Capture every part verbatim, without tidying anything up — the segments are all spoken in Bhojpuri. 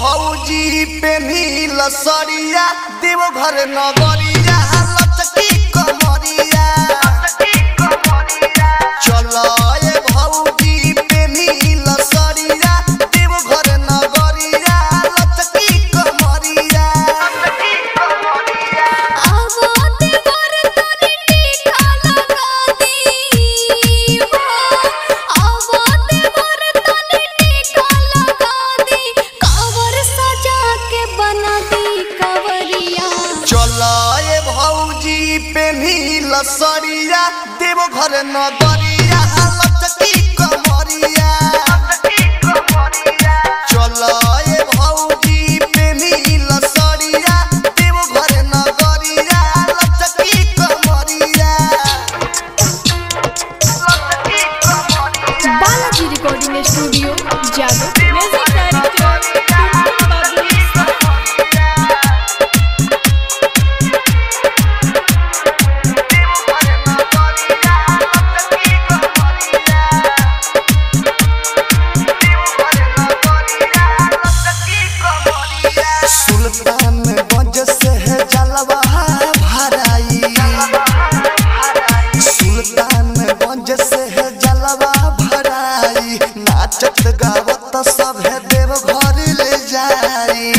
भौजी पेन्हिल सरिया देवघर नगरिया लचकी कमरिया चलो ए भौजी पेन्हिल सरिया देवघर नगरिया लचकी कमरिया पेन्हिल सरिया देवघर नगरिया लचकी कमरिया चलो ए भौजी पेन्हिल सरिया देवघर नगरिया लचकी कमरिया Balaji recording studio Jadav music director नाचत गावत सब है देव घर ले जाई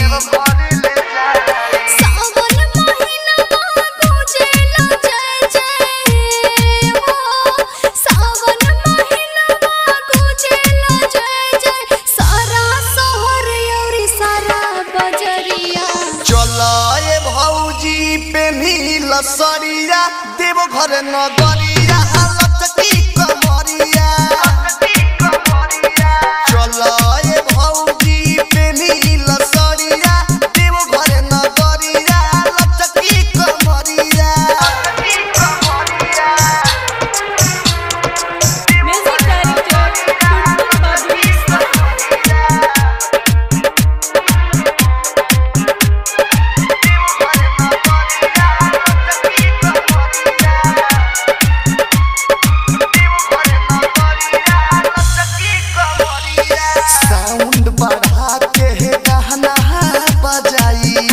सावन महीना गुजेला जय जय हो सावन महीना गुजेला जय जय सारा शहर और सारा बजरिया चलो ए भौजी पेन्हिल सरिया देवघर नगरिया लचकी कमरिया चलो ए भौजी पेन्हिल सरिया देवघर नगरिया लचकी कमरिया म्यूजिक डायरेक्टर साउंड बढ़ा के गाना बजाई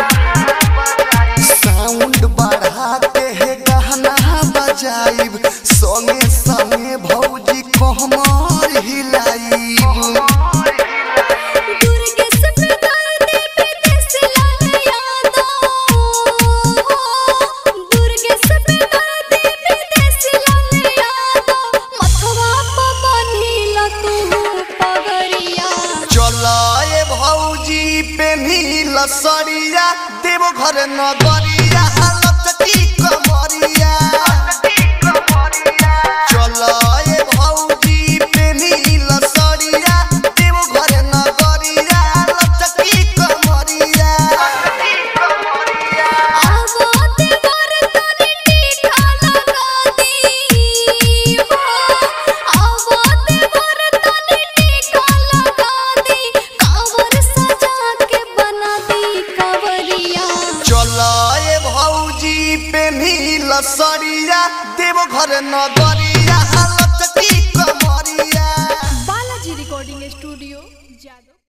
साउंड बढ़ा के गाना बजाई संगे संगे भौजी कहमर हिलाई पेन्हिल सरिया देवघर नगरिया लचकी कमरिया चलो ए भौजी पेन्हिल सरिया देवघर नगरिया लचकी कमरिया पेन्हिल सरिया देवघर नगर